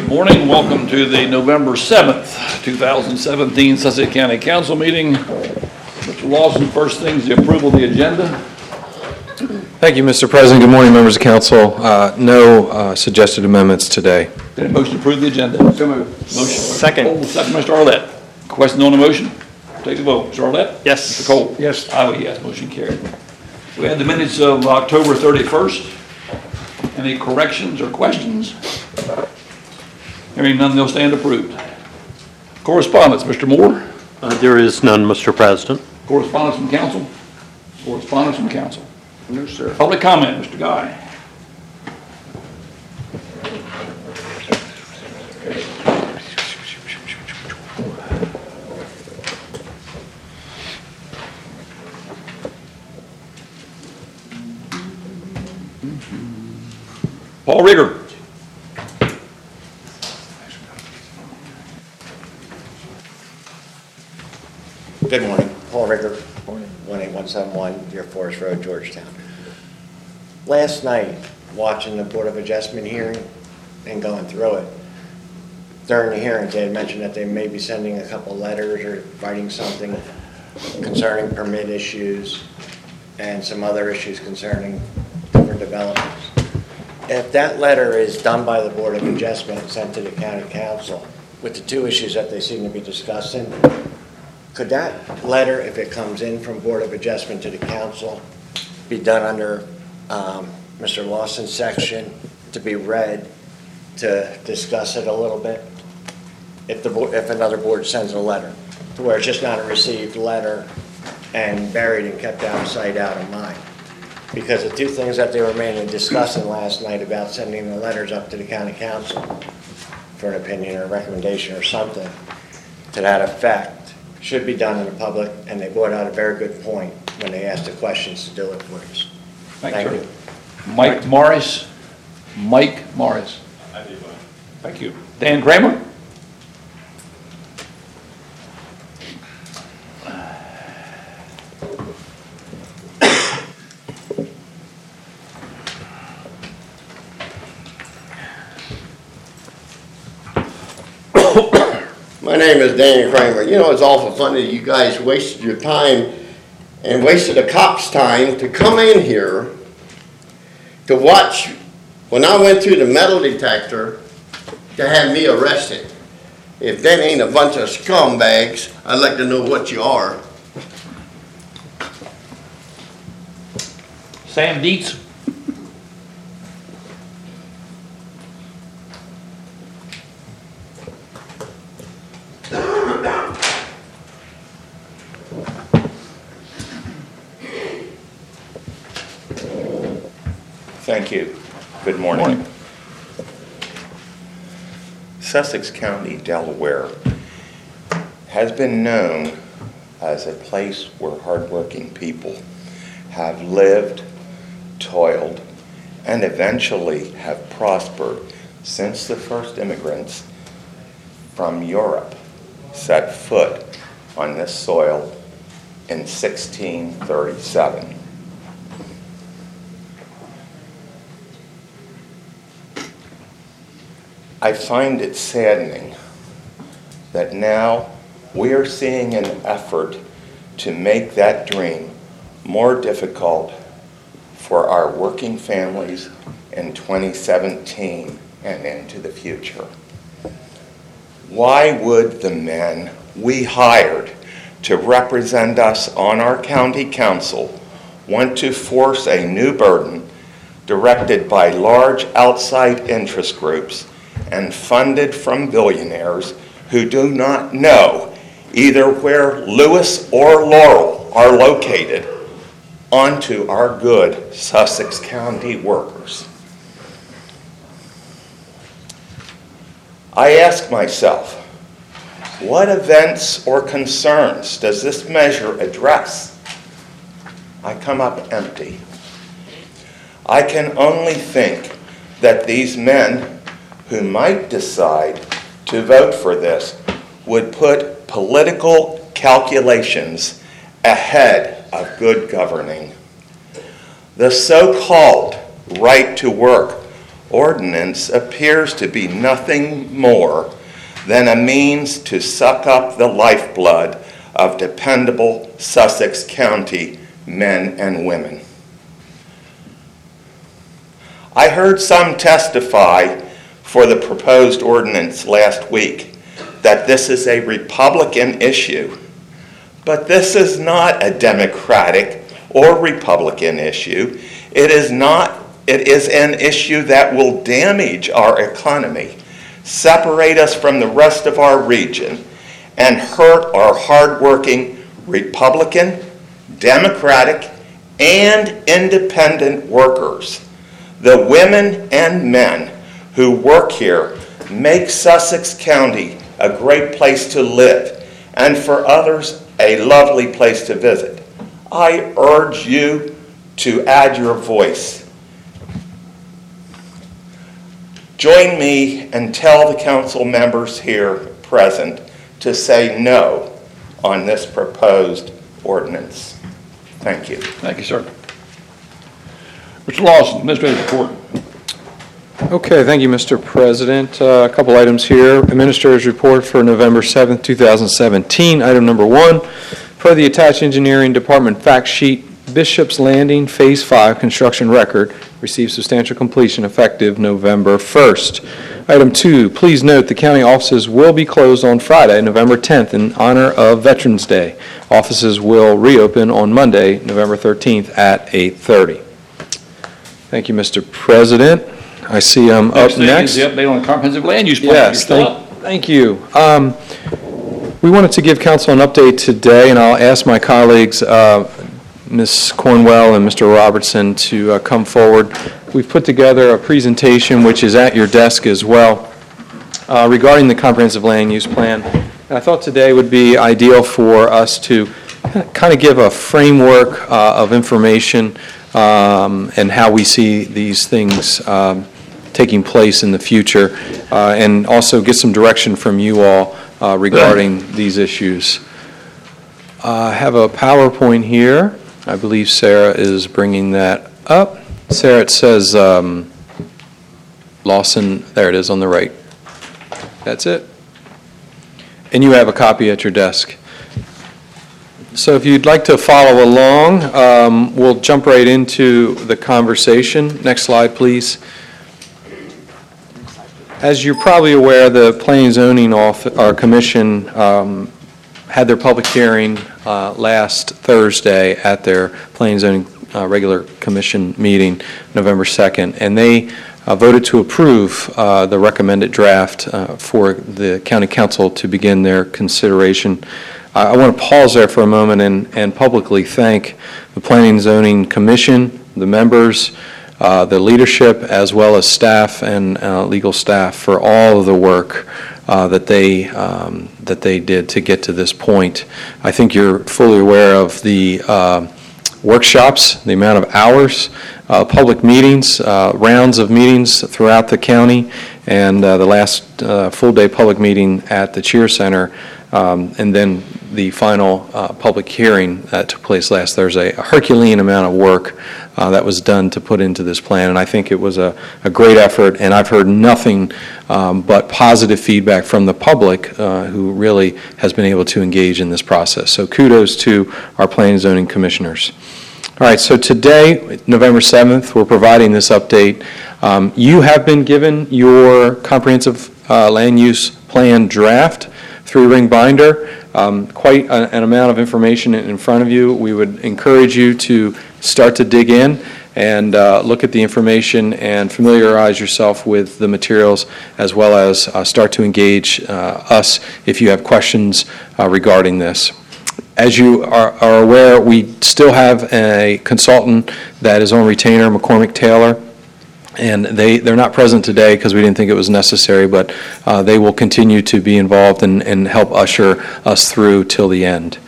Morning, welcome to the November 7th, 2017 Sussex County Council meeting. Mr. Lawson, first thing is the approval of the agenda. Thank you, Mr. President. Good morning, members of council. No suggested amendments today. Any motion to approve the agenda? So moved. Motion. Second. Cole, second, Mr. Arlett. Question on the motion? Take the vote. Mr. Arlett? Yes. Mr. Cole? Yes. I vote yes, motion carried. We had the minutes of October 31st. Any corrections or questions? Hearing none, they'll stand approved. Correspondence, Mr. Moore? There is none, Mr. President. Correspondence from council? Correspondence from council. No, sir. Public comment, Mr. Guy. Paul Rigger. Good morning, Paul Rigger, 18171 Deer Forest Road, Georgetown. Last night, watching the Board of Adjustment hearing and going through it, during the hearings, they had mentioned that they may be sending a couple letters or writing something concerning permit issues and some other issues concerning different developments. If that letter is done by the Board of Adjustment and sent to the County Council with the two issues that they seem to be discussing, could that letter, if it comes in from Board of Adjustment to the Council, be done under Mr. Lawson's section to be read to discuss it a little bit? If another board sends a letter, to where it's just not a received letter and buried and kept out of sight, out of mind. Because the two things that they were mainly discussing last night about sending the letters up to the County Council for an opinion or a recommendation or something to that effect should be done in the public, and they brought out a very good point when they asked the questions to do it for us. Thank you. Mike Morris. Mike Morris. I do. Thank you. Dan Kramer. My name is Danny Kramer. You know, it's awful funny that you guys wasted your time and wasted a cop's time to come in here to watch when I went through the metal detector to have me arrested. If that ain't a bunch of scumbags, I'd like to know what you are. Sam Dietz. Thank you. Good morning. Sussex County, Delaware has been known as a place where hardworking people have lived, toiled, and eventually have prospered since the first immigrants from Europe set foot on this soil in 1637. I find it saddening that now we are seeing an effort to make that dream more difficult for our working families in 2017 and into the future. Why would the men we hired to represent us on our county council want to force a new burden directed by large outside interest groups and funded from billionaires who do not know either where Lewis or Laurel are located onto our good Sussex County workers? I ask myself, what events or concerns does this measure address? I come up empty. I can only think that these men who might decide to vote for this would put political calculations ahead of good governing. The so-called right to work ordinance appears to be nothing more than a means to suck up the lifeblood of dependable Sussex County men and women. I heard some testify for the proposed ordinance last week that this is a Republican issue, but this is not a Democratic or Republican issue. It is an issue that will damage our economy, separate us from the rest of our region, and hurt our hardworking Republican, Democratic, and independent workers. The women and men who work here make Sussex County a great place to live, and for others, a lovely place to visit. I urge you to add your voice. Join me and tell the council members here present to say no on this proposed ordinance. Thank you. Thank you, sir. Mr. Lawson, Administrative Report. Okay, thank you, Mr. President. A couple items here. Administrator's Report for November 7th, 2017. Item number 1, per the attached Engineering Department fact sheet, Bishop's Landing Phase 5 construction record received substantial completion effective November 1st. Item 2, please note the county offices will be closed on Friday, November 10th in honor of Veterans Day. Offices will reopen on Monday, November 13th at 8:30. Thank you, Mr. President. I see I'm up Thing next. is the update on the comprehensive land use plan. Yes, You're still up. thank you. We wanted to give council an update today, and I'll ask my colleagues, Ms. Cornwell and Mr. Robertson, to come forward. We've put together a presentation, which is at your desk as well, regarding the comprehensive land use plan. And I thought today would be ideal for us to kind of give a framework of information and how we see these things taking place in the future, and also get some direction from you all regarding these issues. I have a PowerPoint here. I believe Sarah is bringing that up. Sarah, it says Lawson, there it is on the right. That's it. And you have a copy at your desk. So if you'd like to follow along, we'll jump right into the conversation. Next slide, please. As you're probably aware, the Planning and Zoning Commission had their public hearing last Thursday at their Planning and Zoning regular commission meeting, November 2nd, and they voted to approve the recommended draft for the county council to begin their consideration. I want to pause there for a moment and publicly thank the Planning and Zoning Commission, the members, the leadership, as well as staff and legal staff for all of the work that they did to get to this point. I think you're fully aware of the workshops, the amount of hours, public meetings, rounds of meetings throughout the county, and the last full-day public meeting at the Cheer Center, and then the final public hearing that took place last Thursday. A Herculean amount of work that was done to put into this plan, and I think it was a great effort, and I've heard nothing but positive feedback from the public who really has been able to engage in this process. So kudos to our Planning and Zoning Commissioners. All right, so today, November 7th, we're providing this update. You have been given your comprehensive land use plan draft, 3-ring binder, quite an amount of information in front of you. We would encourage you to start to dig in and look at the information and familiarize yourself with the materials, as well as start to engage us if you have questions regarding this. As you are aware, we still have a consultant that is on retainer, McCormick Taylor, and they're not present today because we didn't think it was necessary, but they will continue to be involved and help usher us through till the end.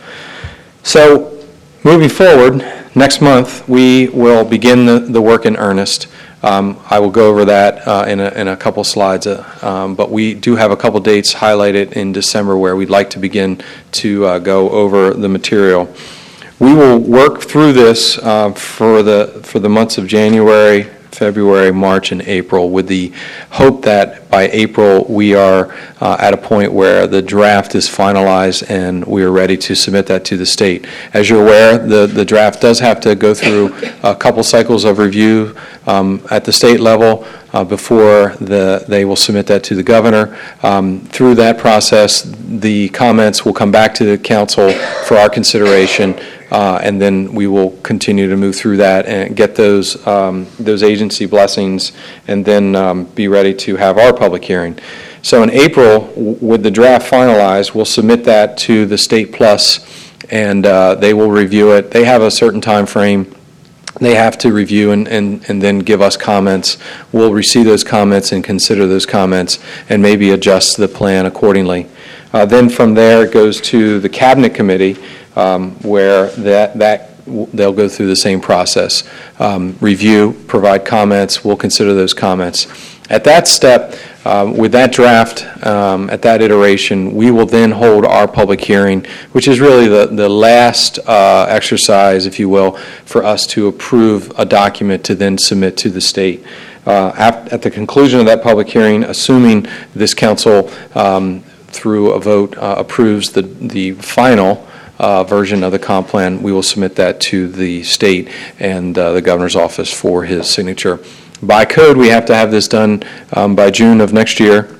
So moving forward, next month we will begin the work in earnest. I will go over that in a couple slides, but we do have a couple dates highlighted in December where we'd like to begin to go over the material. We will work through this for the months of January, February, March, and April, with the hope that by April, we are at a point where the draft is finalized and we are ready to submit that to the state. As you're aware, the draft does have to go through a couple cycles of review at the state level before they will submit that to the governor. Through that process, the comments will come back to the council for our consideration, and then we will continue to move through that and get those agency blessings, and then be ready to have our public hearing. So in April, with the draft finalized, we'll submit that to the State Plus, and they will review it. They have a certain time frame they have to review and then give us comments. We'll receive those comments and consider those comments and maybe adjust the plan accordingly. Then from there, it goes to the Cabinet Committee, where they'll go through the same process. Review, provide comments, we'll consider those comments. At that step, with that draft, at that iteration, we will then hold our public hearing, which is really the last exercise, if you will, for us to approve a document to then submit to the state. At the conclusion of that public hearing, assuming this council, through a vote, approves the final version of the comp plan, we will submit that to the state and the governor's office for his signature. By code, we have to have this done by June of next year.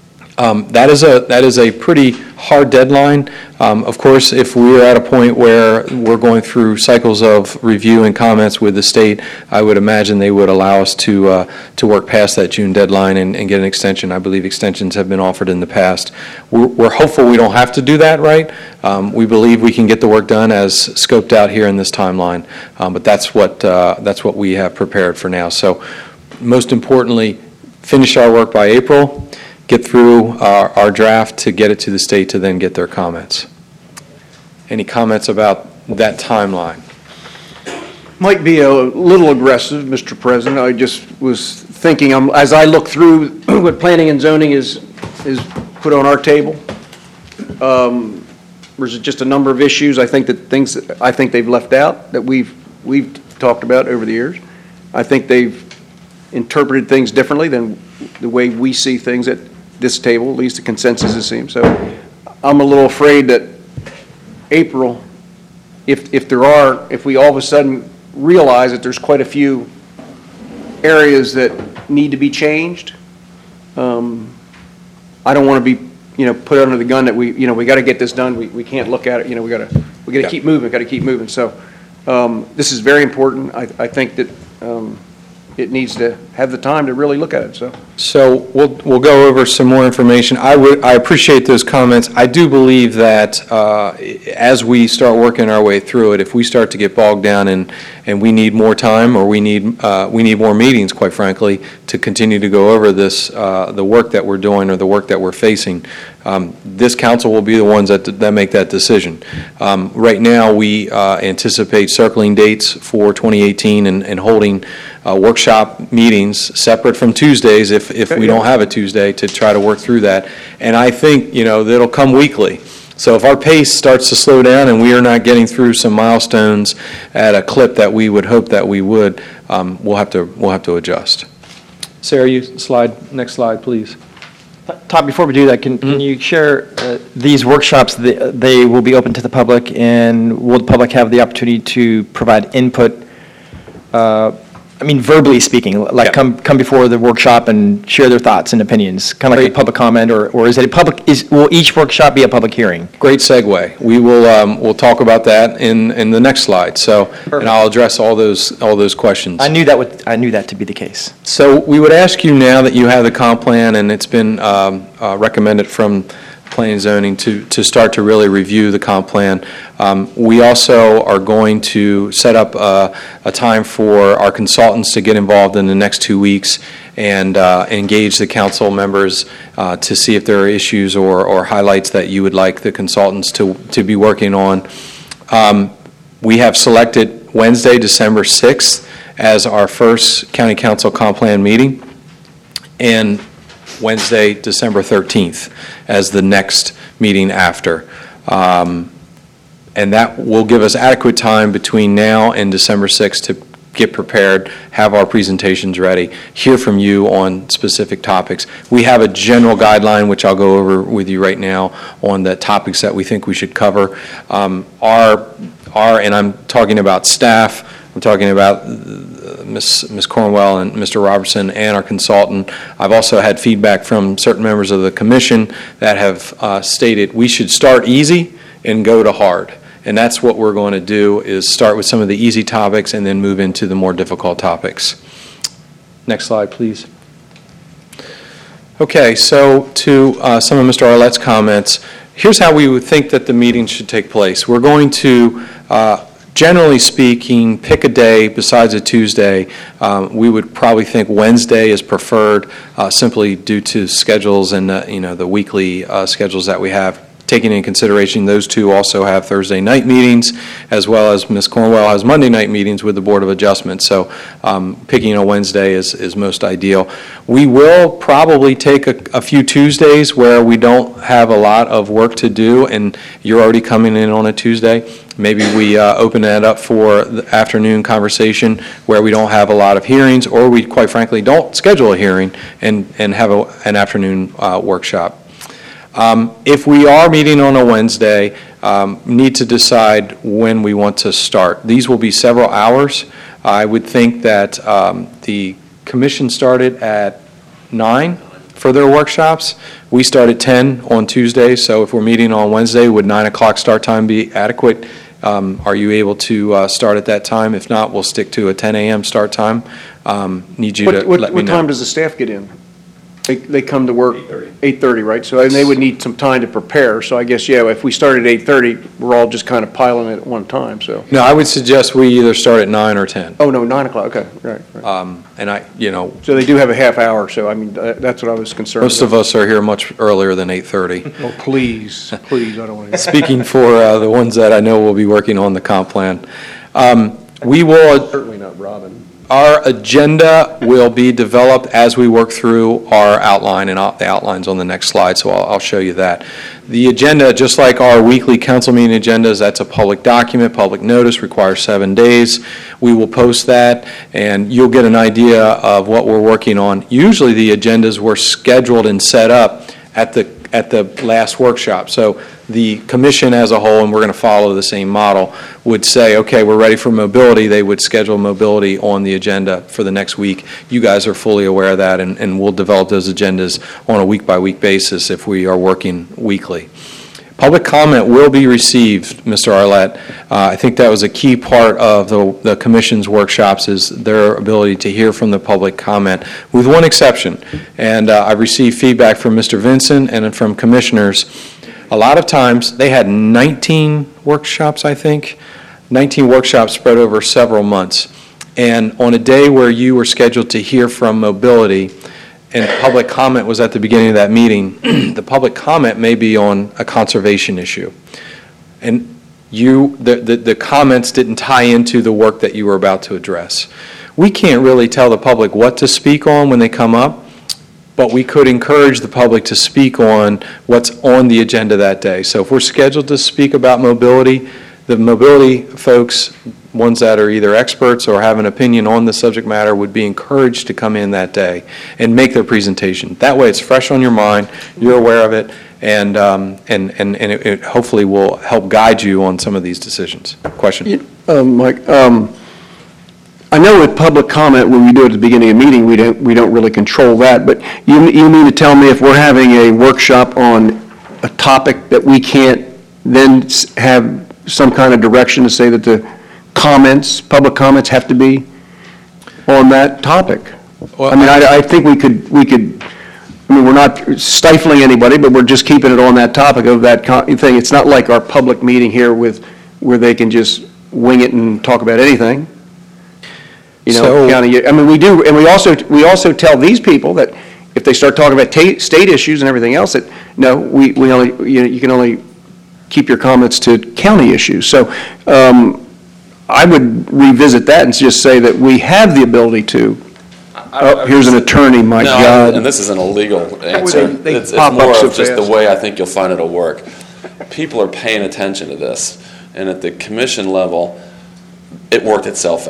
That is a pretty hard deadline. Of course, if we're at a point where we're going through cycles of review and comments with the state, I would imagine they would allow us to work past that June deadline and get an extension. I believe extensions have been offered in the past. We're hopeful we don't have to do that, right? We believe we can get the work done as scoped out here in this timeline, but that's what we have prepared for now. So, most importantly, finish our work by April, get through our draft to get it to the state to then get their comments. Any comments about that timeline? Might be a little aggressive, Mr. President. I just was thinking, as I look through what planning and zoning is put on our table, there's just a number of issues. I think they've left out that we've talked about over the years. I think they've interpreted things differently than the way we see things at this table, at least the consensus it seems. So I'm a little afraid that April, if we all of a sudden realize that there's quite a few areas that need to be changed, I don't want to be, put under the gun that we got to get this done. We can't look at it. We got to keep moving. So this is very important. I think that it needs to have the time to really look at it. So we'll go over some more information. I appreciate those comments. I do believe that as we start working our way through it, if we start to get bogged down and we need more time, or we need more meetings, quite frankly, to continue to go over this, the work that we're doing or the work that we're facing, this council will be the ones that make that decision. Right now, we anticipate circling dates for 2018 and holding workshop meetings separate from Tuesdays if we don't have a Tuesday, to try to work through that. And I think, that'll come weekly. So if our pace starts to slow down and we are not getting through some milestones at a clip that we would hope that we would, we'll have to adjust. Sarah, next slide, please. Todd, before we do that, can you share these workshops? They will be open to the public, and will the public have the opportunity to provide input? Verbally speaking, like come before the workshop and share their thoughts and opinions, kind of like a public comment, or is it will each workshop be a public hearing? Great segue. We will we'll talk about that in the next slide. So, perfect. And I'll address all those questions. I knew that to be the case. So we would ask you, now that you have the comp plan and it's been recommended from Planning and Zoning to start to really review the comp plan. We also are going to set up a time for our consultants to get involved in the next 2 weeks and engage the council members to see if there are issues or highlights that you would like the consultants to be working on. We have selected Wednesday, December 6th as our first County Council comp plan meeting, and Wednesday, December 13th as the next meeting after. And that will give us adequate time between now and December 6th to get prepared, have our presentations ready, hear from you on specific topics. We have a general guideline, which I'll go over with you right now, on the topics that we think we should cover. And I'm talking about staff, I'm talking about Ms. Cornwell and Mr. Robertson and our consultant. I've also had feedback from certain members of the commission that have stated we should start easy and go to hard. And that's what we're going to do, is start with some of the easy topics and then move into the more difficult topics. Next slide, please. Okay, so to some of Mr. Arlett's comments, here's how we would think that the meeting should take place. We're going to, generally speaking, pick a day besides a Tuesday. We would probably think Wednesday is preferred, simply due to schedules and the weekly schedules that we have. Taking into consideration, those two also have Thursday night meetings, as well as Ms. Cornwell has Monday night meetings with the Board of Adjustment. So picking a Wednesday is most ideal. We will probably take a few Tuesdays where we don't have a lot of work to do, and you're already coming in on a Tuesday. Maybe we open that up for the afternoon conversation where we don't have a lot of hearings, or we, quite frankly, don't schedule a hearing and have an afternoon workshop. If we are meeting on a Wednesday, need to decide when we want to start. These will be several hours. I would think that the commission started at 9 for their workshops. We start at 10 on Tuesday, so if we're meeting on Wednesday, would 9 o'clock start time be adequate? Are you able to start at that time? If not, we'll stick to a 10 a.m. start time. Need you to let me know. What time does the staff get in? They come to work 8:30, right? So, and they would need some time to prepare. So I guess, yeah, if we start at 8:30, we're all just kind of piling it at one time, so. No, I would suggest we either start at 9 or 10. Oh, no, 9 o'clock, okay, right. And So they do have a half hour, so I mean, that's what I was concerned most of us are here much earlier than 8:30. Oh, please, I don't want to. Speaking for the ones that I know will be working on the comp plan. We will, Certainly not Robin. our agenda will be developed as we work through our outline, and the outline's on the next slide, so I'll show you that. The agenda, just like our weekly council meeting agendas, that's a public document, public notice, requires 7 days. We will post that, and you'll get an idea of what we're working on. Usually the agendas were scheduled and set up at the last workshop. So the commission as a whole, and we're going to follow the same model, would say, okay, we're ready for mobility. They would schedule mobility on the agenda for the next week. You guys are fully aware of that, and we'll develop those agendas on a week-by-week basis if we are working weekly. Public comment will be received, Mr. Arlett. I think that was a key part of the commission's workshops, is their ability to hear from the public comment, with one exception. And I've received feedback from Mr. Vinson and from commissioners. A lot of times, they had 19 workshops, I think, 19 workshops spread over several months. And on a day where you were scheduled to hear from mobility, and public comment was at the beginning of that meeting, the public comment may be on a conservation issue. And the comments didn't tie into the work that you were about to address. We can't really tell the public what to speak on when they come up, but we could encourage the public to speak on what's on the agenda that day. So if we're scheduled to speak about mobility, the mobility folks, ones that are either experts or have an opinion on the subject matter, would be encouraged to come in that day and make their presentation. That way it's fresh on your mind, you're aware of it, and it hopefully will help guide you on some of these decisions. Question? Mike, I know with public comment, when we do it at the beginning of the meeting, we don't really control that, but you mean to tell me if we're having a workshop on a topic that we can't then have some kind of direction to say that the public comments have to be on that topic? Well, I mean, I think we could, I mean, we're not stifling anybody, but we're just keeping it on that topic of that thing. It's not like our public meeting here where they can just wing it and talk about anything. You know, I mean, we do, and we also tell these people that if they start talking about state issues and everything else, that no, we only, you can only keep your comments to county issues. So I would revisit that and just say that we have the ability to. Here's an attorney, my God. And this isn't a legal answer. It's more of just the way I think you'll find it'll work. People are paying attention to this, and at the commission level, it worked itself out.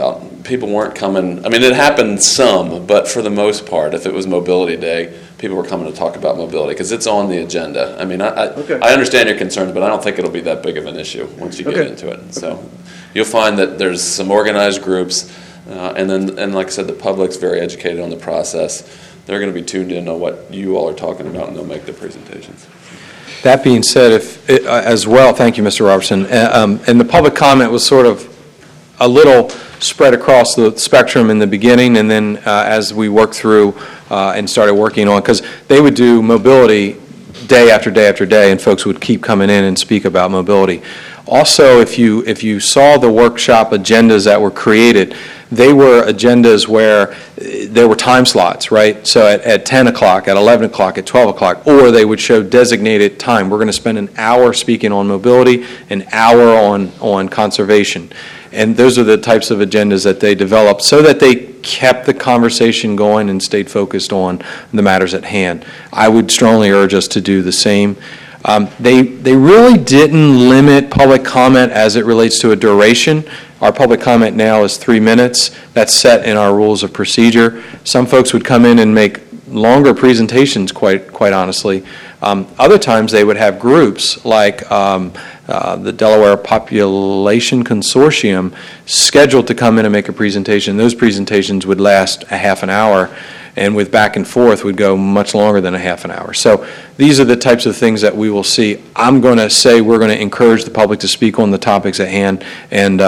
people weren't coming, I mean, it happened some, but for the most part, if it was Mobility Day, people were coming to talk about mobility, because it's on the agenda. I mean, I understand your concerns, but I don't think it'll be that big of an issue once you get into it. So you'll find that there's some organized groups, and like I said, the public's very educated on the process. They're going to be tuned in on what you all are talking about, and they'll make the presentations. That being said, as well, thank you, Mr. Robertson, and the public comment was sort of a little spread across the spectrum in the beginning, and then as we worked through and started working on, because they would do mobility day after day after day, and folks would keep coming in and speak about mobility. Also, if you saw the workshop agendas that were created, they were agendas where there were time slots, right? So at 10 o'clock, at 11 o'clock, at 12 o'clock, or they would show designated time. We're going to spend an hour speaking on mobility, an hour on conservation. And those are the types of agendas that they developed so that they kept the conversation going and stayed focused on the matters at hand. I would strongly urge us to do the same. They really didn't limit public comment as it relates to a duration. Our public comment now is 3 minutes. That's set in our rules of procedure. Some folks would come in and make longer presentations, quite honestly. Other times they would have groups like the Delaware Population Consortium scheduled to come in and make a presentation. Those presentations would last a half an hour, and with back and forth would go much longer than a half an hour. So these are the types of things that we will see. I'm going to say we're going to encourage the public to speak on the topics at hand, and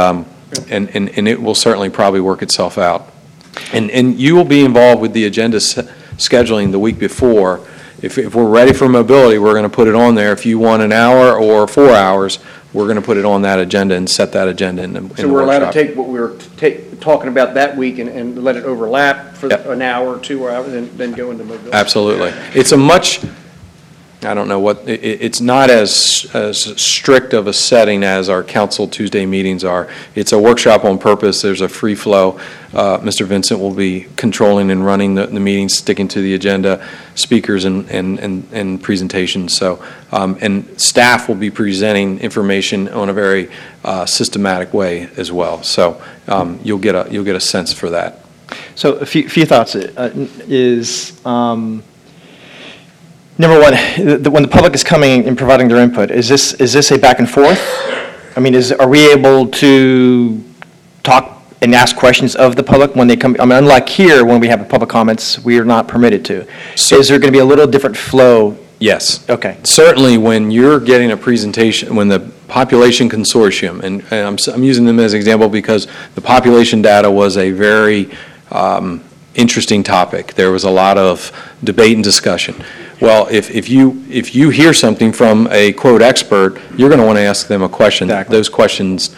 it will certainly probably work itself out. And you will be involved with the agenda scheduling the week before. If we're ready for mobility, we're going to put it on there. If you want an hour or 4 hours, we're going to put it on that agenda and set that agenda in the workshop. So we're allowed to take what we were talking about that week and let it overlap for an hour or 2 hours, and then go into mobility? Absolutely. It's a much, I don't know what, it's not as strict of a setting as our council Tuesday meetings are. It's a workshop on purpose. There's a free flow. Mr. Vincent will be controlling and running the meetings, sticking to the agenda, speakers and presentations. So, and staff will be presenting information on a very systematic way as well. So you'll get a sense for that. So a few thoughts is. Number one, when the public is coming and providing their input, is this a back and forth? I mean, are we able to talk and ask questions of the public when they come? I mean, unlike here, when we have public comments, we are not permitted to. So is there going to be a little different flow? Yes. Okay. Certainly, when you're getting a presentation, when the Population Consortium, and I'm using them as an example because the population data was a very interesting topic. There was a lot of debate and discussion. Well, if you hear something from a quote expert, you're going to want to ask them a question. Exactly. Those questions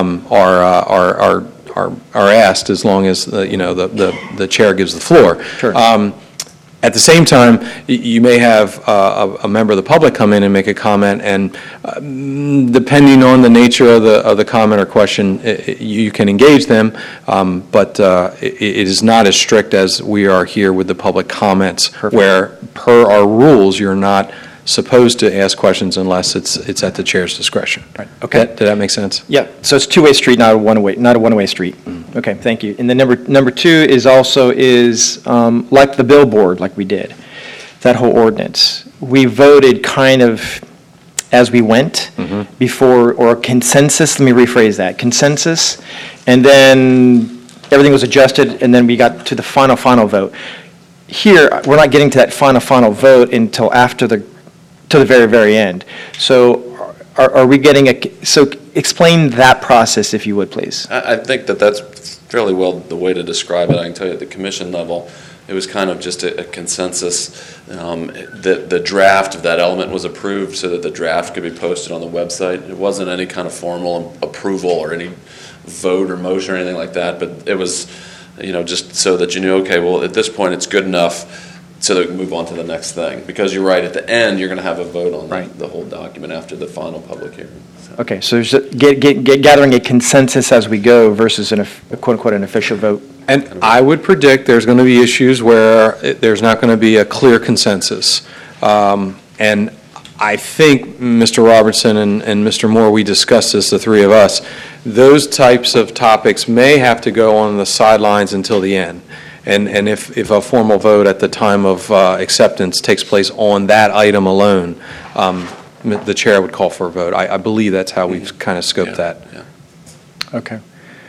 are asked as long as the chair gives the floor. Sure. At the same time, you may have a member of the public come in and make a comment, and depending on the nature of the comment or question, you can engage them, but it is not as strict as we are here with the public comments. Perfect. Where, per our rules, you're not supposed to ask questions unless it's at the chair's discretion. Right. Okay. Did that make sense? Yeah. So it's a two-way street, not a one-way street. Okay. Thank you. And then number two is also like the billboard, like we did, that whole ordinance. We voted kind of as we went before, or consensus. Let me rephrase that: consensus, and then everything was adjusted, and then we got to the final vote. Here, we're not getting to that final vote until after to the very, very end. So are we getting so explain that process, if you would, please. I think that's fairly well the way to describe it. I can tell you at the commission level, it was kind of just a consensus. The draft of that element was approved so that the draft could be posted on the website. It wasn't any kind of formal approval or any vote or motion or anything like that, but it was, just so that you knew, okay, well, at this point it's good enough so that we can move on to the next thing. Because you're right, at the end, you're going to have a vote on the whole document after the final public hearing. So. Okay, so there's gathering a consensus as we go versus a quote-unquote an official vote. And I would predict there's going to be issues where there's not going to be a clear consensus. And I think, Mr. Robertson and Mr. Moore, we discussed this, the three of us, those types of topics may have to go on the sidelines until the end. And if a formal vote at the time of acceptance takes place on that item alone, the chair would call for a vote. I believe that's how we've kind of scoped that. Yeah. Okay.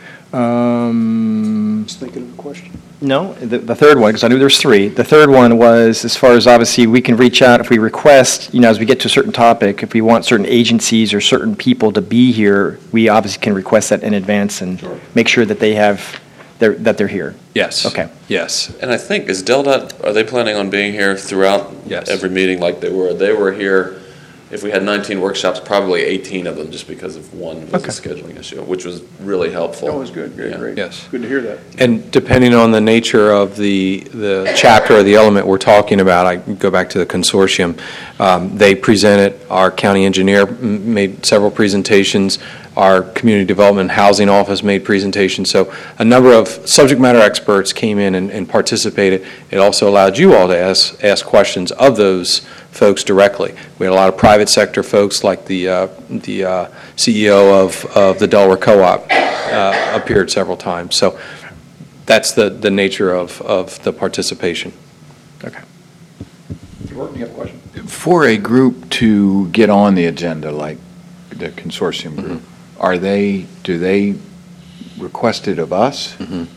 Just thinking of a question. No, the third one, because I knew there's three. The third one was, as far as obviously, we can reach out if we request, as we get to a certain topic, if we want certain agencies or certain people to be here, we obviously can request that in advance and make sure that they're here. Yes. Okay. Yes. And I think, is DelDOT, are they planning on being here throughout Yes. every meeting like they were? They were here, if we had 19 workshops, probably 18 of them, just because of one was a scheduling issue, which was really helpful. That was good, Yeah. great. Yes. Good to hear that. And depending on the nature of the chapter or the element we're talking about, I go back to the consortium, they presented, our county engineer made several presentations, our community development housing office made presentations, so a number of subject matter experts came in and participated. It also allowed you all to ask questions of those folks directly. We had a lot of private sector folks, like the CEO of the Delaware Co-op appeared several times. So that's the nature of the participation. Okay. Mr. Burton, you have a question? For a group to get on the agenda, like the consortium group, do they request it of us?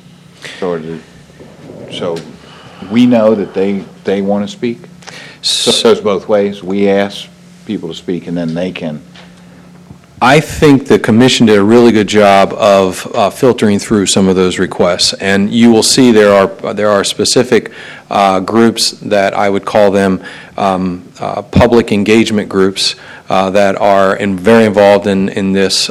So we know that they want to speak? So it's both ways. We ask people to speak, and then they can. I think the commission did a really good job of filtering through some of those requests, and you will see there are specific groups that I would call them public engagement groups that are very involved in this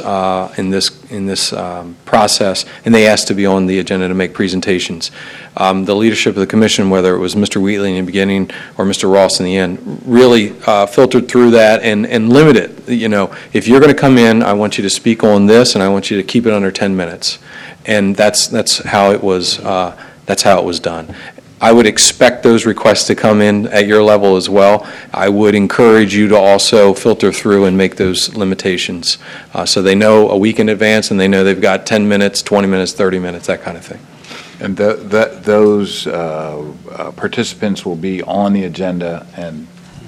process, and they asked to be on the agenda to make presentations. The leadership of the commission, whether it was Mr. Wheatley in the beginning or Mr. Ross in the end, really filtered through that and limited. If you're going to come in, I want you to speak on this, and I want you to keep it under 10 minutes, and that's how it was. That's how it was done. I would expect those requests to come in at your level as well. I would encourage you to also filter through and make those limitations so they know a week in advance and they know they've got 10 minutes, 20 minutes, 30 minutes, that kind of thing. And those participants will be on the agenda, and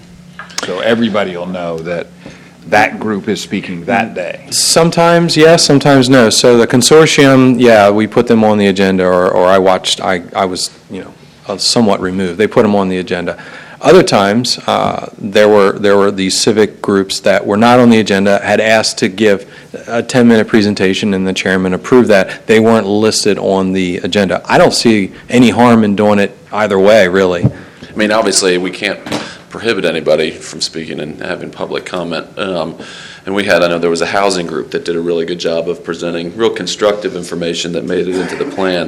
so everybody will know that group is speaking that day. Sometimes yes, sometimes no. So the consortium, yeah, we put them on the agenda, or I watched, I was, somewhat removed. They put them on the agenda. Other times, there were these civic groups that were not on the agenda, had asked to give a 10-minute presentation, and the chairman approved that. They weren't listed on the agenda. I don't see any harm in doing it either way, really. I mean, obviously, we can't prohibit anybody from speaking and having public comment. And I know there was a housing group that did a really good job of presenting real constructive information that made it into the plan.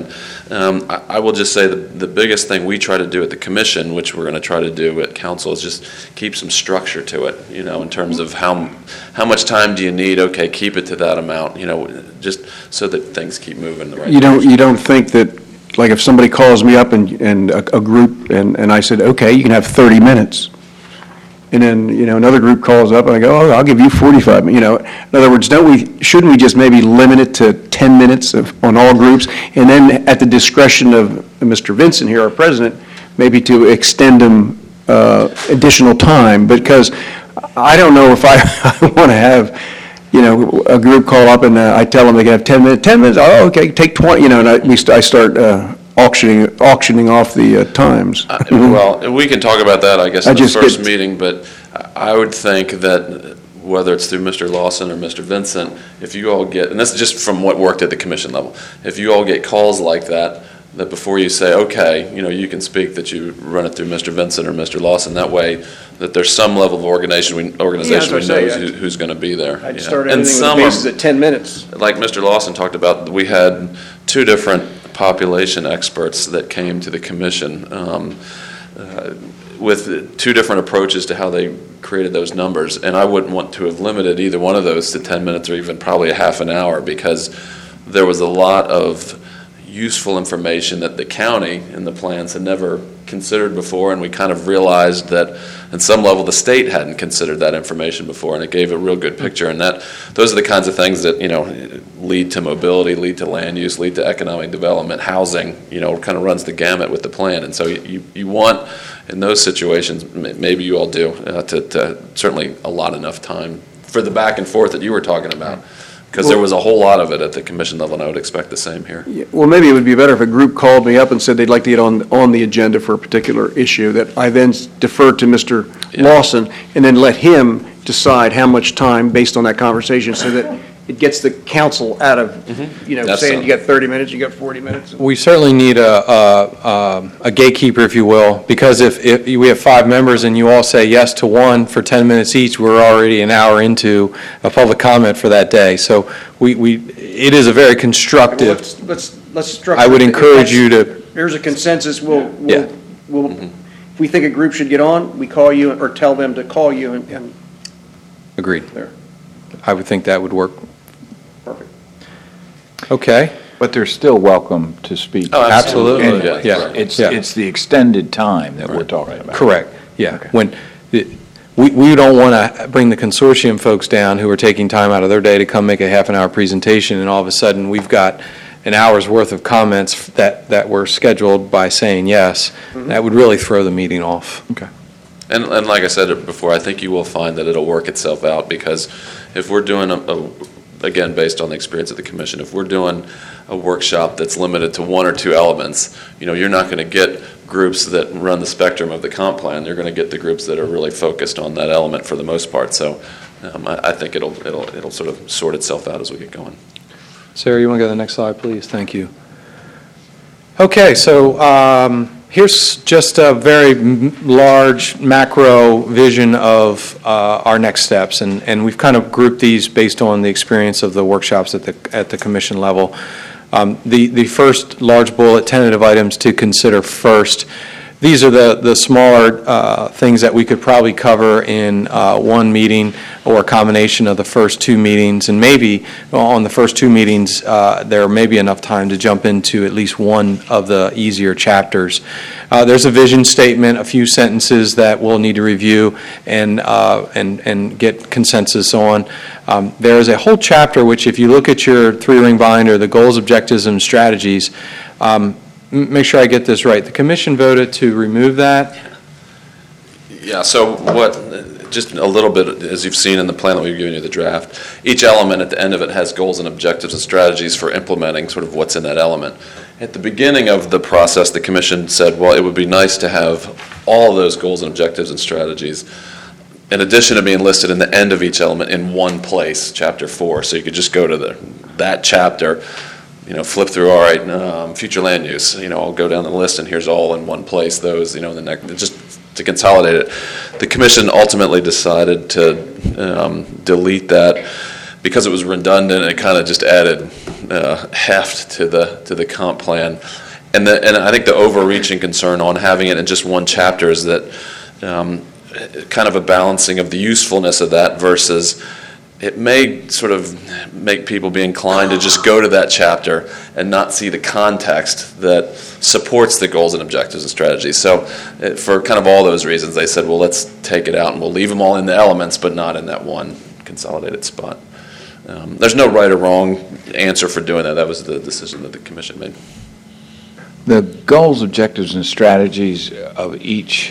I will just say the biggest thing we try to do at the commission, which we're going to try to do at council, is just keep some structure to it, in terms of how much time do you need? Okay, keep it to that amount, just so that things keep moving the right direction. You don't think that, like if somebody calls me up and a group, and I said, okay, you can have 30 minutes. And then, another group calls up and I go, oh, I'll give you 45 minutes. In other words, shouldn't we just maybe limit it to 10 minutes on all groups? And then at the discretion of Mr. Vincent here, our president, maybe to extend them additional time, because I don't know if I want to have, a group call up and I tell them they can have 10 minutes. 10 minutes, oh, okay, take 20, and I start auctioning off the times. Well, we can talk about that, I guess, in the first meeting, but I would think that whether it's through Mr. Lawson or Mr. Vincent, if you all get, and this is just from what worked at the commission level, if you all get calls like that before you say, okay, you can speak, that you run it through Mr. Vincent or Mr. Lawson, that way that there's some level of organization we know who's going to be there. I'd start everything with the bases at 10 minutes. Like Mr. Lawson talked about, we had two different population experts that came to the commission with two different approaches to how they created those numbers, and I wouldn't want to have limited either one of those to 10 minutes or even probably a half an hour, because there was a lot of useful information that the county and the plans had never considered before, and we kind of realized that at some level the state hadn't considered that information before, and it gave a real good picture. And those are the kinds of things that, lead to mobility, lead to land use, lead to economic development, housing, kind of runs the gamut with the plan. And so you want, in those situations, maybe you all do, to certainly allot enough time for the back and forth that you were talking about. Because there was a whole lot of it at the commission level, and I would expect the same here. Yeah, well, maybe it would be better if a group called me up and said they'd like to get on the agenda for a particular issue, that I then defer to Mr. Lawson and then let him decide how much time based on that conversation, so that it gets the council out of, saying you got 30 minutes, you got 40 minutes. We certainly need a gatekeeper, if you will, because if we have 5 members and you all say yes to one for 10 minutes each, we're already an hour into a public comment for that day. So it is a very constructive. Let's structure. I would encourage you to. There's a consensus. We'll if we think a group should get on, we call you or tell them to call you and. Agreed. There. I would think that would work. Perfect. Okay. But they're still welcome to speak. Oh, absolutely. And Yeah. It's the extended time that we're talking about. Correct. Yeah. Okay. When we don't want to bring the consortium folks down who are taking time out of their day to come make a half-an-hour presentation, and all of a sudden we've got an hour's worth of comments that were scheduled by saying yes. Mm-hmm. That would really throw the meeting off. Okay. And like I said before, I think you will find that it'll work itself out, because if we're doing again, based on the experience of the commission, if we're doing a workshop that's limited to 1 or 2 elements, you're not going to get groups that run the spectrum of the comp plan. You're going to get the groups that are really focused on that element for the most part. So I think it'll sort of sort itself out as we get going. Sarah, you want to go to the next slide, please? Thank you. Okay, so here's just a very large macro vision of our next steps, and we've kind of grouped these based on the experience of the workshops at the commission level. The first large bullet, tentative items to consider first. These are the smaller things that we could probably cover in one meeting, or a combination of the first 2 meetings, and maybe on the first 2 meetings there may be enough time to jump into at least one of the easier chapters. There's a vision statement, a few sentences that we'll need to review and get consensus on. There's a whole chapter which, if you look at your 3-ring binder, the goals, objectives, and strategies, make sure I get this right. The commission voted to remove that? Yeah, so just a little bit, as you've seen in the plan that we've given you, the draft, each element at the end of it has goals and objectives and strategies for implementing sort of what's in that element. At the beginning of the process, the commission said, well, it would be nice to have all of those goals and objectives and strategies, in addition to being listed in the end of each element, in one place, chapter 4. So you could just go to that chapter, flip through, all right, future land use, I'll go down the list and here's all in one place, those, the next, just to consolidate it. The commission ultimately decided to delete that because it was redundant, and it kind of just added heft to the comp plan. And I think the overreaching concern on having it in just one chapter is that kind of a balancing of the usefulness of that versus it may sort of make people be inclined to just go to that chapter and not see the context that supports the goals and objectives and strategies. So for kind of all those reasons, they said, well, let's take it out and we'll leave them all in the elements, but not in that one consolidated spot. There's no right or wrong answer for doing that. That was the decision that the commission made. The goals, objectives, and strategies of each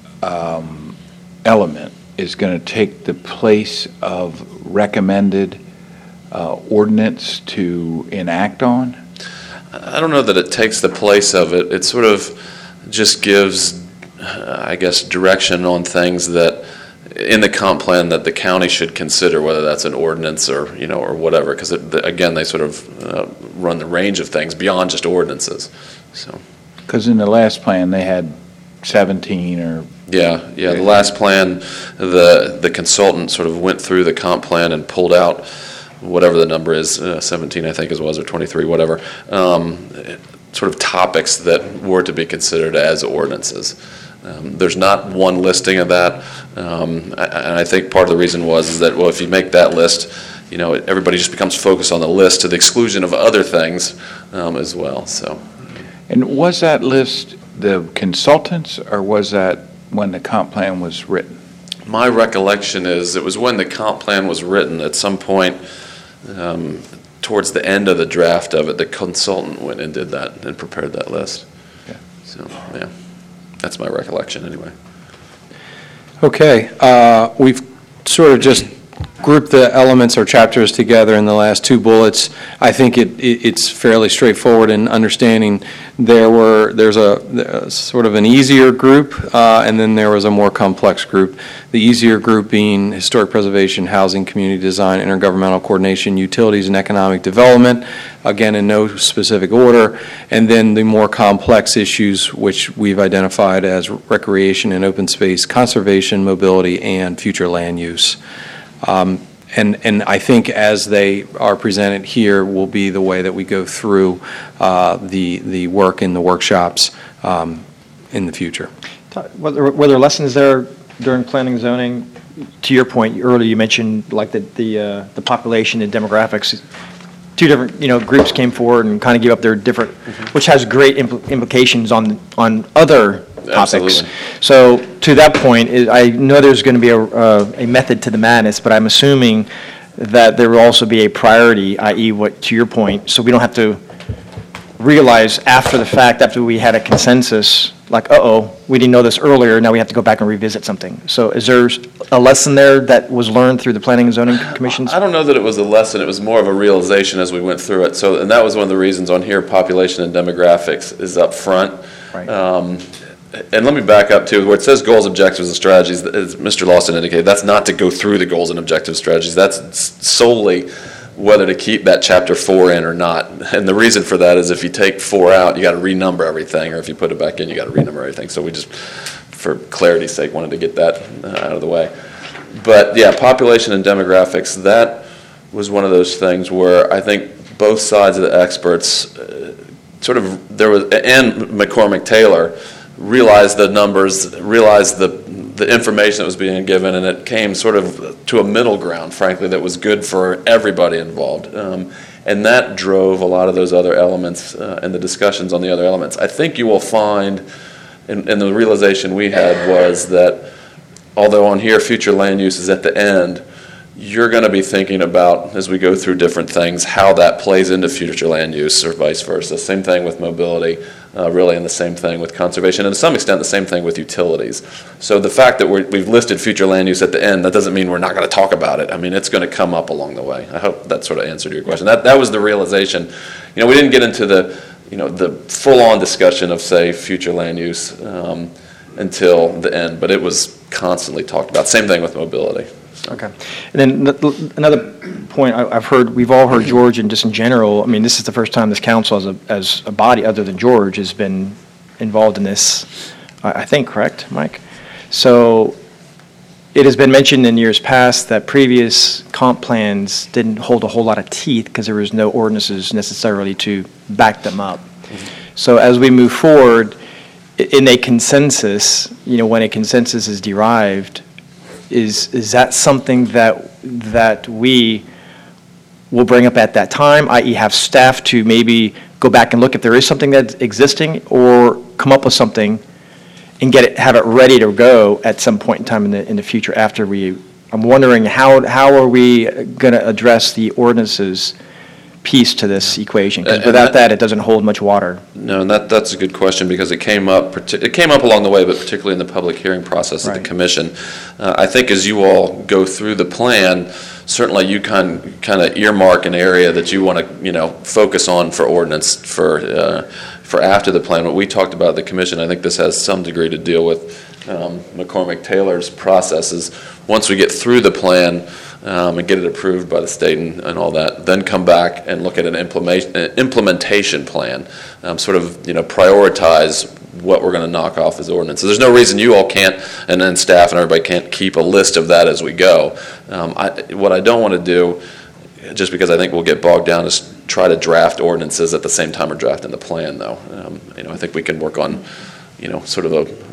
element is going to take the place of recommended ordinance to enact on? I don't know that it takes the place of it. It sort of just gives, I guess, direction on things that in the comp plan that the county should consider, whether that's an ordinance or or whatever. Because again, they sort of run the range of things beyond just ordinances. So. Because in the last plan they had 17 or. Yeah. The last plan, the consultant sort of went through the comp plan and pulled out whatever the number is, 17 I think it was, or 23, whatever, sort of topics that were to be considered as ordinances. There's not one listing of that, and I think part of the reason is that, well, if you make that list, everybody just becomes focused on the list to the exclusion of other things as well, so. And was that list the consultants, or was that when the comp plan was written? My recollection is it was when the comp plan was written, at some point towards the end of the draft of it, the consultant went and did that and prepared that list. Yeah. So, yeah, that's my recollection anyway. Okay, we've sort of just grouped the elements or chapters together in the last two bullets. I think it's fairly straightforward in understanding there's a sort of an easier group, and then there was a more complex group. The easier group being historic preservation, housing, community design, intergovernmental coordination, utilities, and economic development, again in no specific order, and then the more complex issues which we've identified as recreation and open space, conservation, mobility, and future land use. And I think as they are presented here will be the way that we go through the work in the workshops in the future. Were there lessons there during planning and zoning? To your point, earlier you mentioned like the population and demographics. Two different groups came forward and kind of gave up their different, which has great implications on other topics. Absolutely. So to that point, I know there's going to be a method to the madness, but I'm assuming that there will also be a priority, i.e. what, to your point, so we don't have to realize after the fact, after we had a consensus, like, we didn't know this earlier, now we have to go back and revisit something. So is there a lesson there that was learned through the Planning and Zoning Commissions? I don't know that it was a lesson, it was more of a realization as we went through it. So, and that was one of the reasons on here, population and demographics is up front. Right. And let me back up too, where it says goals, objectives, and strategies, as Mr. Lawson indicated, that's not to go through the goals and objectives strategies. That's solely whether to keep that chapter 4 in or not. And the reason for that is if you take 4 out, you got to renumber everything, or if you put it back in, you got to renumber everything. So we just, for clarity's sake, wanted to get that out of the way. But yeah, population and demographics, that was one of those things where I think both sides of the experts and McCormick Taylor realized the numbers, realized the information that was being given, and it came sort of to a middle ground, frankly, that was good for everybody involved. And that drove a lot of those other elements and the discussions on the other elements. I think you will find, and the realization we had was that although on here future land use is at the end, you're going to be thinking about, as we go through different things, how that plays into future land use or vice versa. Same thing with mobility, really, and the same thing with conservation, and to some extent the same thing with utilities. So the fact that we've listed future land use at the end, that doesn't mean we're not going to talk about it. I mean, it's going to come up along the way. I hope that sort of answered your question. That was the realization. We didn't get into the full-on discussion of, say, future land use until the end, but it was constantly talked about. Same thing with mobility. Okay. And then another point we've all heard George, and just in general, I mean, this is the first time this council as a body other than George has been involved in this, I think, correct, Mike? So it has been mentioned in years past that previous comp plans didn't hold a whole lot of teeth because there was no ordinances necessarily to back them up. So as we move forward, in a consensus, when a consensus is derived, is that something that we will bring up at that time, i.e. have staff to maybe go back and look if there is something that's existing, or come up with something and have it ready to go at some point in time in the future after I'm wondering how are we going to address the ordinances piece to this equation? Because without that, it doesn't hold much water. No, and that's a good question, because it came up along the way, but particularly in the public hearing process at the commission. I think as you all go through the plan, certainly you kind of earmark an area that you want to focus on for ordinance for after the plan. What we talked about at the commission, I think this has some degree to deal with McCormick Taylor's processes. Once we get through the plan and get it approved by the state and all that, then come back and look at an implementation plan, sort of prioritize what we're going to knock off as ordinances. There's no reason you all can't, and then staff and everybody can't keep a list of that as we go. What I don't want to do, just because I think we'll get bogged down, is try to draft ordinances at the same time we're drafting the plan, though. I think we can work on, sort of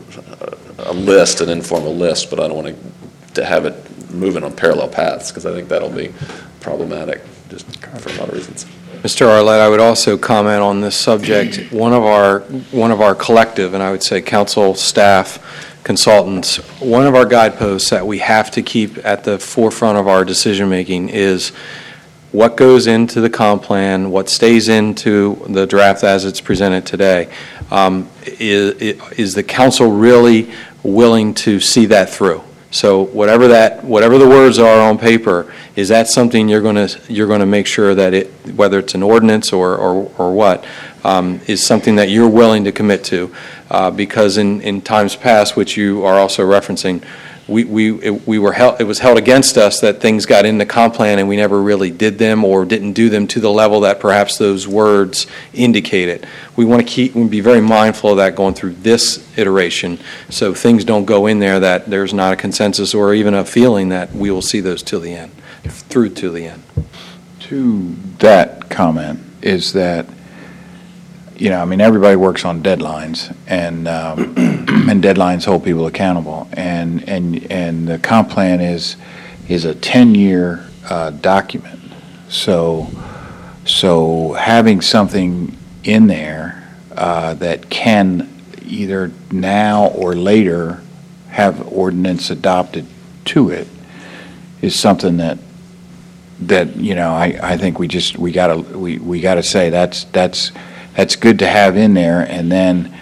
a list, an informal list, but I don't want to have it moving on parallel paths, because I think that'll be problematic, just for a lot of reasons. Mr. Arlett, I would also comment on this subject. One of our collective, and I would say council, staff, consultants, one of our guideposts that we have to keep at the forefront of our decision-making is what goes into the comp plan, what stays into the draft as it's presented today. Is the council really willing to see that through? So whatever the words are on paper, is that something you're going to make sure that it, whether it's an ordinance or what, is something that you're willing to commit to? Because in times past, which you are also referencing, it was held against us that things got in the comp plan and we never really did them or didn't do them to the level that perhaps those words indicated. We want to be very mindful of that going through this iteration, so things don't go in there that there's not a consensus or even a feeling that we will see those till the end, through to the end. To that comment is that, everybody works on deadlines, and and deadlines hold people accountable. And the comp plan is a 10-year document. So having something in there that can either now or later have ordinance adopted to it is something that I think we gotta say that's good to have in there, and then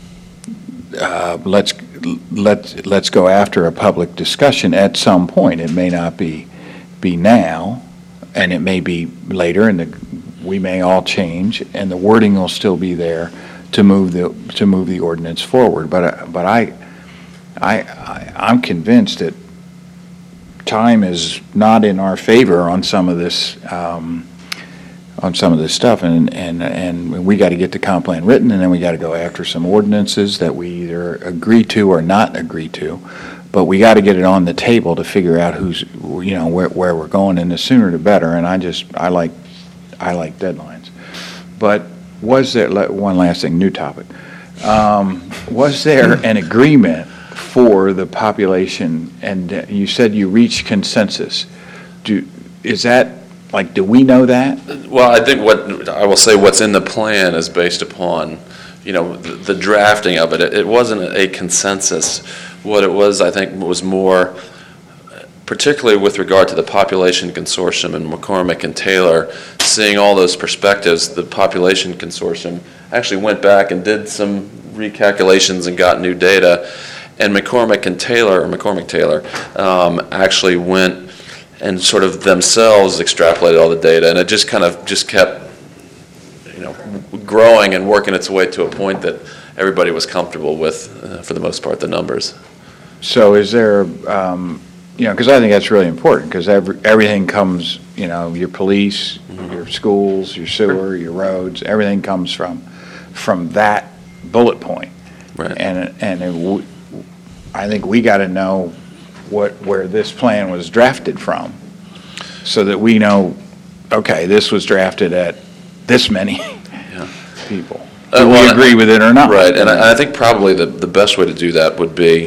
let's go after a public discussion at some point. It may not be now, and it may be later, and we may all change, and the wording will still be there to move the ordinance forward. But I'm convinced that time is not in our favor on some of this. On some of this stuff, and we got to get the comp plan written, and then we got to go after some ordinances that we either agree to or not agree to, but we got to get it on the table to figure out where we're going, and the sooner the better. And I like deadlines. But was there, one last thing, new topic, was there an agreement for the population? And you said you reached consensus. Do we know that? Well, I think what's in the plan is based upon, the drafting of it. It wasn't a consensus. What it was, I think, was more, particularly with regard to the Population Consortium and McCormick and Taylor, seeing all those perspectives. The Population Consortium actually went back and did some recalculations and got new data, and McCormick Taylor actually went and sort of themselves extrapolated all the data, and it just kept, growing and working its way to a point that everybody was comfortable with, for the most part, the numbers. So is there, because I think that's really important, because everything comes, your police, your schools, your sewer, your roads, everything comes from that bullet point. Right. And I think we got to know where this plan was drafted from, so that we know, okay, this was drafted at this many people. Do we agree with it or not? Right, and I think probably the best way to do that would be,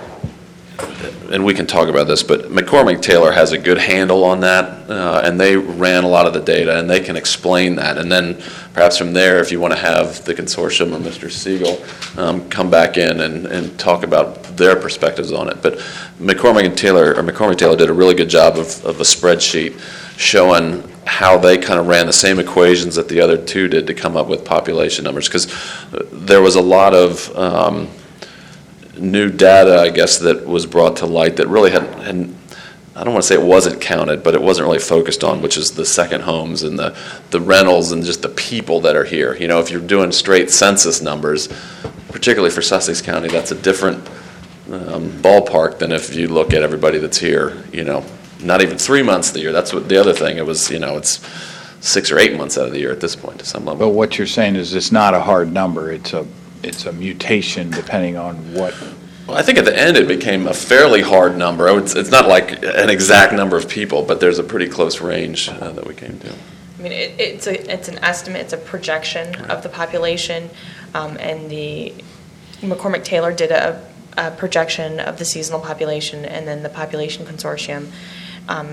and we can talk about this, but McCormick Taylor has a good handle on that, and they ran a lot of the data, and they can explain that. And then perhaps from there, if you want to have the consortium or Mr. Siegel come back in and talk about their perspectives on it. But McCormick Taylor did a really good job of a spreadsheet showing how they kind of ran the same equations that the other two did to come up with population numbers, because there was a lot of new data, I guess, that was brought to light that really hadn't, I don't want to say it wasn't counted, but it wasn't really focused on, which is the second homes and the rentals and just the people that are here. If you're doing straight census numbers, particularly for Sussex County, that's a different ballpark than if you look at everybody that's here, not even 3 months of the year. That's what the other thing, it was, it's 6 or 8 months out of the year at this point to some level. But what you're saying is it's not a hard number, it's a mutation depending on what. Well, I think at the end it became a fairly hard number. It's not like an exact number of people, but there's a pretty close range that we came to. I mean, it's an estimate, it's a projection of the population, and the McCormick Taylor did a projection of the seasonal population, and then the Population Consortium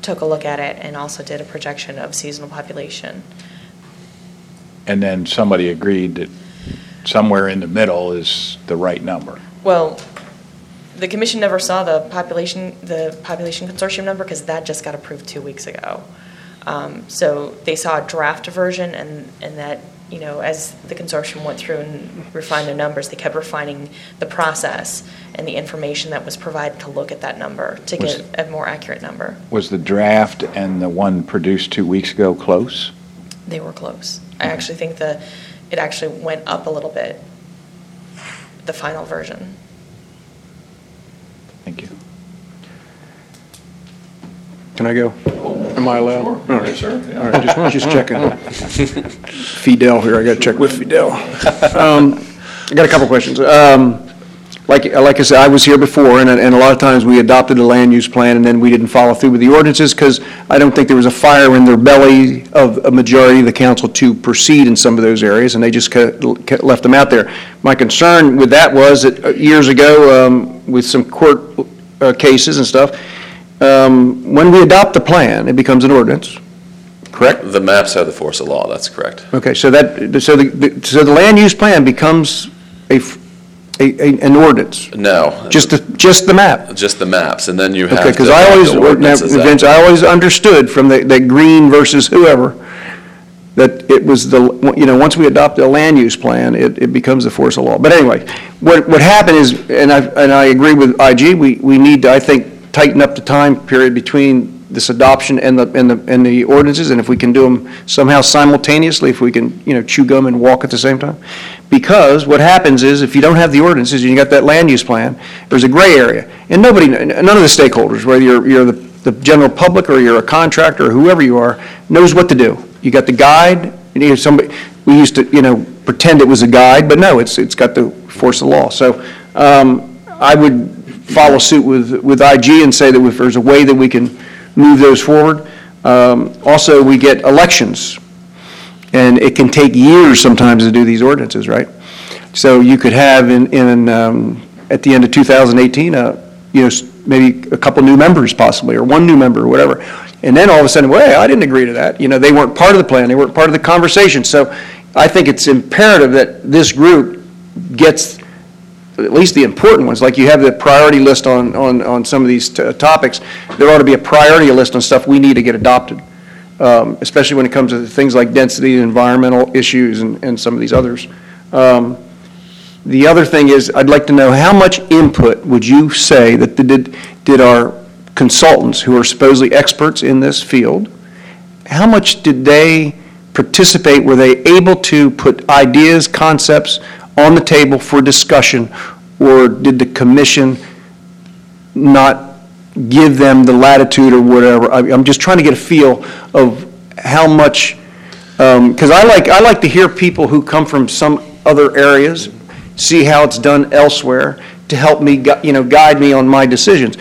took a look at it and also did a projection of seasonal population. And then somebody agreed that somewhere in the middle is the right number. Well, the commission never saw the population consortium number because that just got approved 2 weeks ago. So they saw a draft version, and that, as the consortium went through and refined the numbers, they kept refining the process and the information that was provided to look at that number to get a more accurate number. Was the draft and the one produced 2 weeks ago close? They were close. I actually think it actually went up a little bit, the final version. Thank you. Can I go? Am I allowed? Sure. All right. Yes, sir. Yeah. All right, just checking. Fidel here, I got to check with Fidel. I got a couple questions. Like I said, I was here before, and a lot of times we adopted a land use plan, and then we didn't follow through with the ordinances, because I don't think there was a fire in their belly of a majority of the council to proceed in some of those areas, and they just left them out there. My concern with that was that years ago, with some court cases and stuff, when we adopt a plan, it becomes an ordinance, correct? The maps have the force of law, that's correct. Okay, so the land use plan becomes an ordinance? No. Just the map? Just the maps, and then you have Okay, to because adopt the ordinances Vince, after. I always understood from the Green versus whoever, that it was once we adopt a land use plan, it becomes the force of law. But anyway, what happened is, and I agree with IG, we need to, I think, tighten up the time period between this adoption and the ordinances, and if we can do them somehow simultaneously, if we can, chew gum and walk at the same time. Because what happens is, if you don't have the ordinances and you got that land use plan, there's a gray area. And none of the stakeholders, whether you're the general public or you're a contractor or whoever you are, knows what to do. You got the guide, and somebody, we used to, pretend it was a guide, but no, it's got the force of law. So I would follow suit with IG and say that if there's a way that we can move those forward. Also, we get elections, and it can take years sometimes to do these ordinances, right? So you could have at the end of 2018, maybe a couple new members possibly, or one new member or whatever. And then all of a sudden, well, I didn't agree to that. They weren't part of the plan. They weren't part of the conversation. So I think it's imperative that this group gets at least the important ones. Like you have the priority list on some of these topics. There ought to be a priority list on stuff we need to get adopted, especially when it comes to things like density, environmental issues, and some of these others. The other thing is, I'd like to know how much input would you say that did our consultants, who are supposedly experts in this field, how much did they participate? Were they able to put ideas, concepts on the table for discussion, or did the commission not give them the latitude or whatever? I'm just trying to get a feel of how much, because I like to hear people who come from some other areas, see how it's done elsewhere, to help me, guide me on my decisions.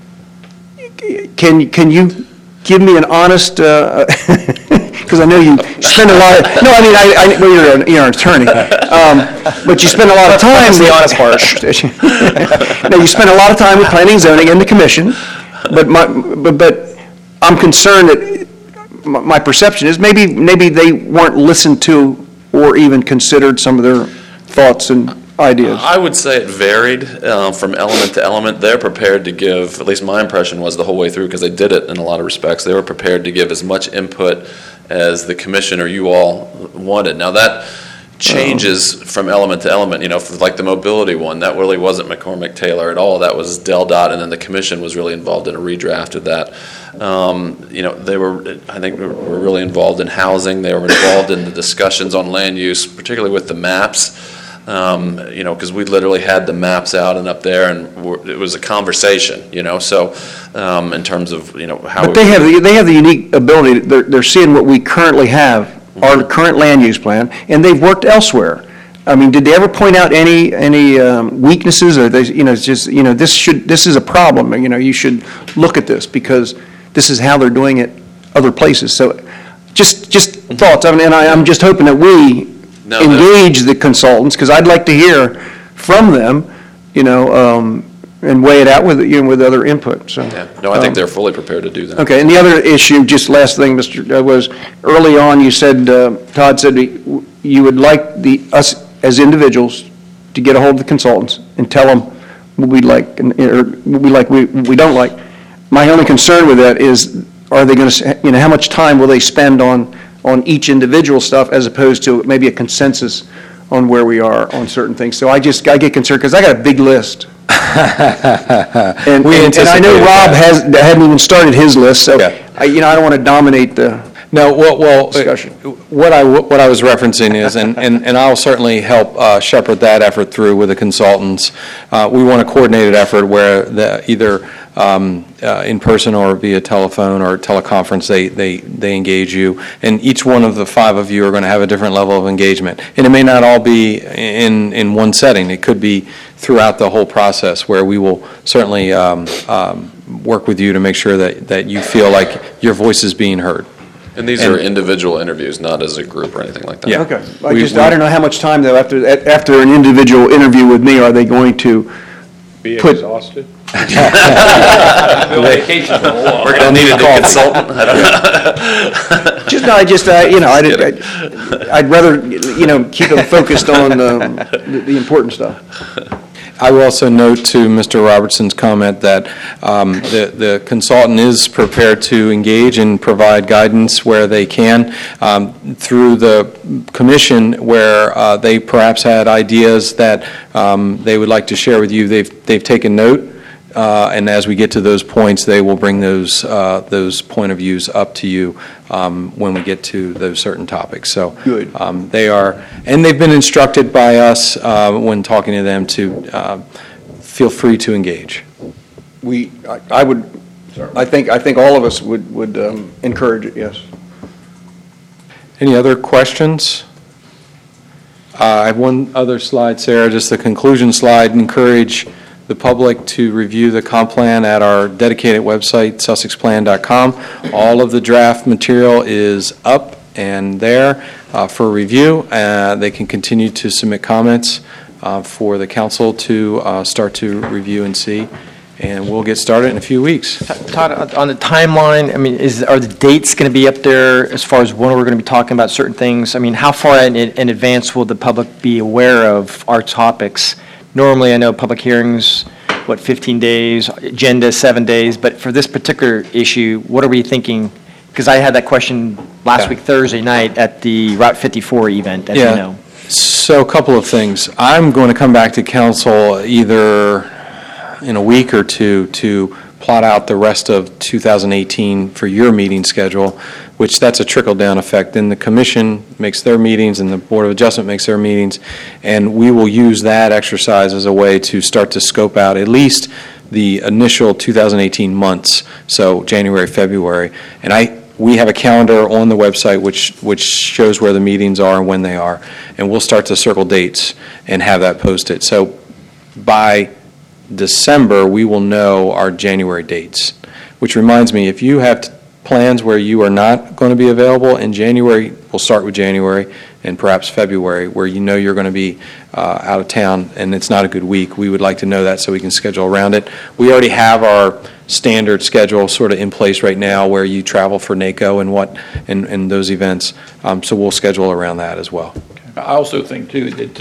Can you give me an honest, because I know you spend a lot of, no, I mean, well, you're an attorney, but you spend a lot of time. That's the honest part. No, you spend a lot of time with planning and zoning and the commission, but I'm concerned that my perception is maybe they weren't listened to or even considered some of their thoughts and ideas. I would say it varied from element to element. They're prepared to give, at least my impression was the whole way through, because they did it in a lot of respects, they were prepared to give as much input as the commission or you all wanted. Now that changes from element to element, like the mobility one, that really wasn't McCormick Taylor at all. That was DelDOT, and then the commission was really involved in a redraft of that. They were, I think, were really involved in housing. They were involved in the discussions on land use, particularly with the maps. Because we literally had the maps out and up there, and it was a conversation, so in terms of, how. But they have the unique ability, they're seeing what we currently have, our current land use plan, and they've worked elsewhere. I mean, did they ever point out any weaknesses, or they, this is a problem, you should look at this, because this is how they're doing it other places. So just thoughts, and I'm just hoping that we engage the consultants, because I'd like to hear from them, and weigh it out with, with other input, so. Yeah, no, I think they're fully prepared to do that. Okay, and the other issue, just last thing, Mr., was early on, you said, Todd said you would like us as individuals to get a hold of the consultants and tell them what we like, or what we like, we don't like. My only concern with that is, are they going to, how much time will they spend on each individual stuff as opposed to maybe a consensus on where we are on certain things? So I get concerned because I got a big list. And I know Rob hadn't even started his list, so I don't want to dominate the discussion. What I was referencing is, and I'll certainly help shepherd that effort through with the consultants. We want a coordinated effort where either in person or via telephone or teleconference, they engage you, and each one of the 5 of you are going to have a different level of engagement. And it may not all be in one setting. It could be throughout the whole process, where we will certainly work with you to make sure that you feel like your voice is being heard. And these are individual interviews, not as a group or anything like that. Yeah. Okay. I don't know how much time, though, after an individual interview with me, are they going to Be put... exhausted? We're going to need a new consultant. I don't know. I'd rather, keep them focused on the important stuff. I will also note to Mr. Robertson's comment that the consultant is prepared to engage and provide guidance where they can through the commission, where they perhaps had ideas that they would like to share with you. They've taken note. And as we get to those points, they will bring those point of views up to you when we get to those certain topics. So good. They are, and they've been instructed by us when talking to them to feel free to engage. I think all of us would encourage it. Yes. Any other questions? I have one other slide, Sarah, just the conclusion slide. Encourage the public to review the comp plan at our dedicated website, sussexplan.com. All of the draft material is up and there for review. They can continue to submit comments for the council to start to review and see. And we'll get started in a few weeks. Todd, on the timeline, I mean, are the dates going to be up there as far as when we're going to be talking about certain things? I mean, how far in advance will the public be aware of our topics? Normally, I know public hearings, 15 days, agenda 7 days, but for this particular issue, what are we thinking? Because I had that question last week, Thursday night, at the Route 54 event, as you know. So a couple of things. I'm going to come back to council either in a week or two to plot out the rest of 2018 for your meeting schedule, which that's a trickle-down effect. Then the commission makes their meetings and the Board of Adjustment makes their meetings, and we will use that exercise as a way to start to scope out at least the initial 2018 months, so January, February. And we have a calendar on the website which shows where the meetings are and when they are, and we'll start to circle dates and have that posted. So by December, we will know our January dates, which reminds me, if you have plans where you are not going to be available in January, we'll start with January and perhaps February, where you know you're going to be out of town and it's not a good week. We would like to know that so we can schedule around it. We already have our standard schedule sort of in place right now where you travel for NACO and those events, so we'll schedule around that as well. I also think, too, that,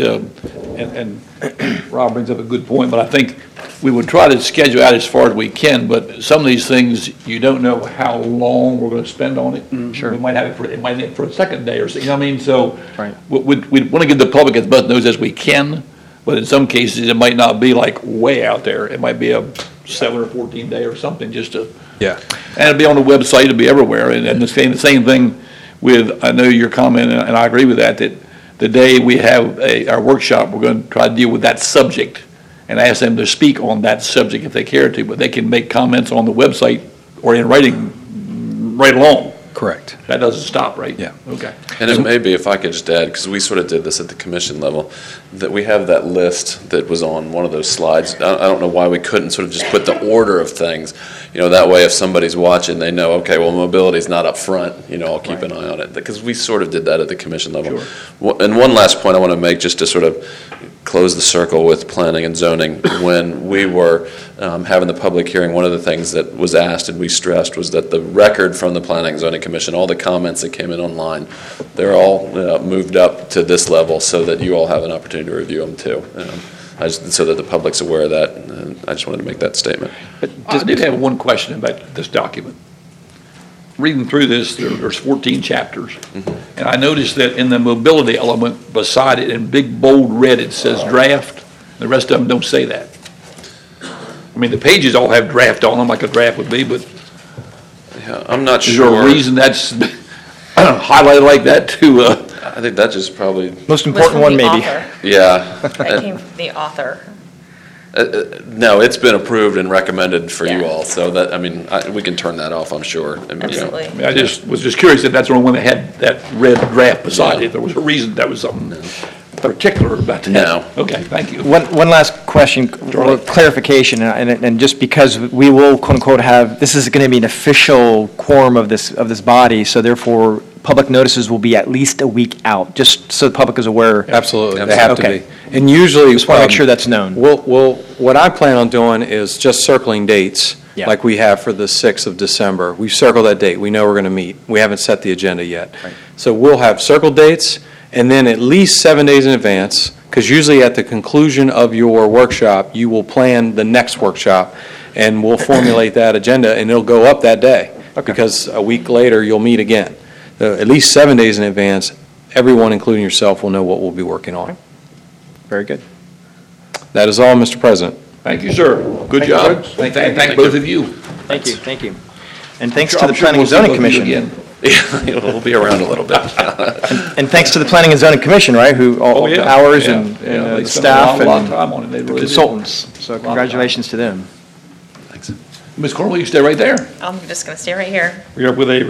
and Rob brings up a good point, but I think we would try to schedule out as far as we can, but some of these things, you don't know how long we're going to spend on it. Sure. We might have it for a second day or so, you know what I mean? So Right. we'd want to give the public as much notice as we can, but in some cases, it might not be like way out there. It might be a 7 or 14 day or something just to. Yeah. And it'll be on the website, it'll be everywhere. And the same thing with, I know your comment, and I agree with that the day we have our workshop, we're going to try to deal with that subject and ask them to speak on that subject if they care to, but they can make comments on the website or in writing right along. Correct. That doesn't stop, right? Yeah. Okay. And it may be, if I could just add, because we sort of did this at the commission level, that we have that list that was on one of those slides. I don't know why we couldn't sort of just put the order of things. That way if somebody's watching, they know, okay, well, mobility's not up front, I'll keep an eye on it. Because we sort of did that at the commission level. Sure. And one last point I want to make, just to sort of close the circle with planning and zoning. When we were having the public hearing, one of the things that was asked and we stressed was that the record from the Planning and Zoning Commission, all the comments that came in online, they're all moved up to this level so that you all have an opportunity to review them too. So that the public's aware of that, and I just wanted to make that statement. I did have one question about this document. Reading through this, there's 14 chapters, and I noticed that in the mobility element beside it, in big bold red, it says draft. The rest of them don't say that. I mean, the pages all have draft on them, like a draft would be, but Yeah, I'm not is there sure. a reason that's highlighted like that to, I think that just probably, Most Was important from one, the maybe. author. yeah. That came from the author. No, it's been approved and recommended for you Yeah. all, so that, I mean, we can turn that off, I'm sure. And, you know, Absolutely. I mean, I just was just curious if that's the only one that had that red draft beside it. There was a reason, that was something particular about that. No. Okay, thank you. One last question, or clarification, and just because we will quote unquote have, this is going to be an official quorum of this body, so therefore, public notices will be at least a week out, just so the public is aware. Absolutely, they have to Okay. be. And usually. Just want to make sure that's known. What I plan on doing is just circling dates, Yeah. like we have for the 6th of December. We circle that date, we know we're going to meet. We haven't set the agenda yet. Right. So we'll have circled dates, and then at least 7 days in advance, because usually at the conclusion of your workshop, you will plan the next workshop, and we'll formulate that agenda, and it'll go up that day. Okay. Because a week later, you'll meet again. At least 7 days in advance, everyone, including yourself, will know what we'll be working on. Very good. That is all, Mr. President. Thank you, sir. Good job. Thank both of you. Thank you, thank you. And thanks Sure, to the I'm sure Planning and we'll see Zoning both of you Commission. again. We'll be around a little bit. And thanks to the Planning and Zoning Commission, right, who, Oh, all yeah. hours Yeah, and yeah, they the spent staff a lot of and time on it. They really did. consultants. So of time. congratulations to them. Thanks. Ms. Cornwell, you stay right there. I'm just going to stay right here. We're up with a